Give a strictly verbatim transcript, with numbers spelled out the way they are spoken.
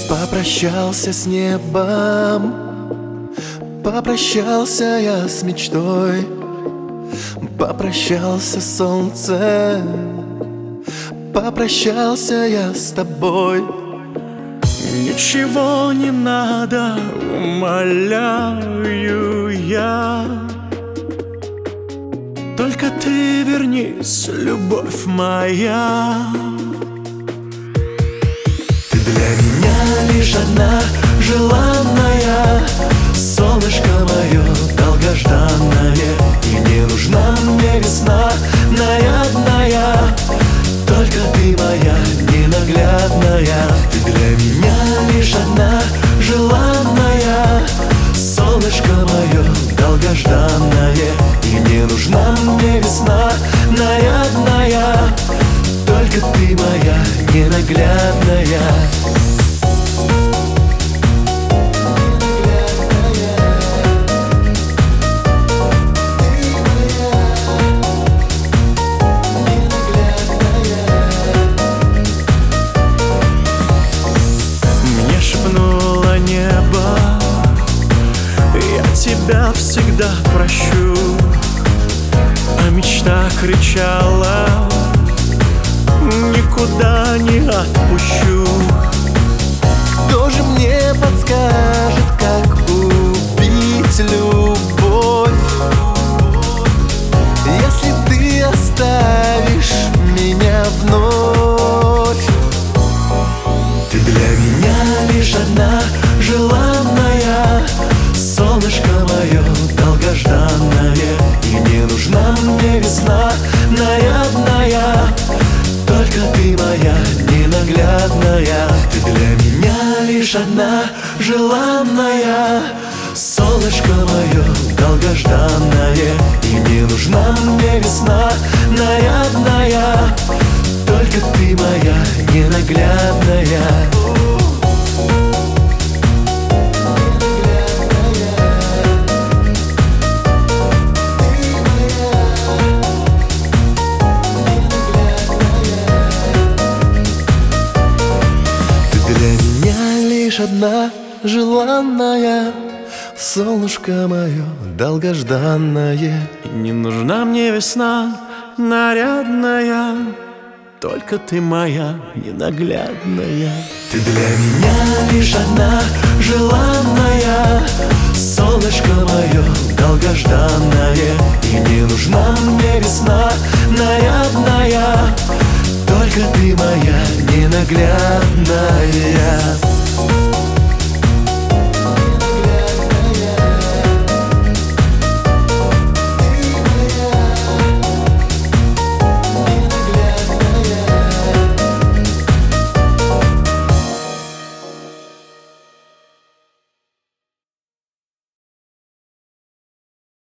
Попрощался с небом, попрощался я с мечтой, попрощался с солнцем, попрощался я с тобой. Ничего не надо, умоляю я. Только ты вернись, любовь моя. Ты для меня лишь одна желанная, солнышко мое долгожданное. И не нужна мне весна нарядная, только ты моя ненаглядная. Ты для меня лишь одна желанная, солнышко мое долгожданное. И не нужна мне весна нарядная, только ты моя ненаглядная. Тебя всегда прощу, а мечта кричала: никуда не отпущу. Кто же мне подскажет, как убить любовь, если ты оставишь меня вновь? Ты для меня лишь одна желанная, солнышко мое долгожданное. И не нужна мне весна нарядная, только ты моя ненаглядная. Ты для меня лишь одна желанная, солнышко мое долгожданное. И не нужна мне весна нарядная, только ты моя ненаглядная. Лишь одна желанная, солнышко мое долгожданное. И не нужна мне весна нарядная, только ты моя ненаглядная. Ты для меня лишь одна желанная, солнышко мое долгожданное. И не нужна мне весна нарядная, только ты моя ненаглядная.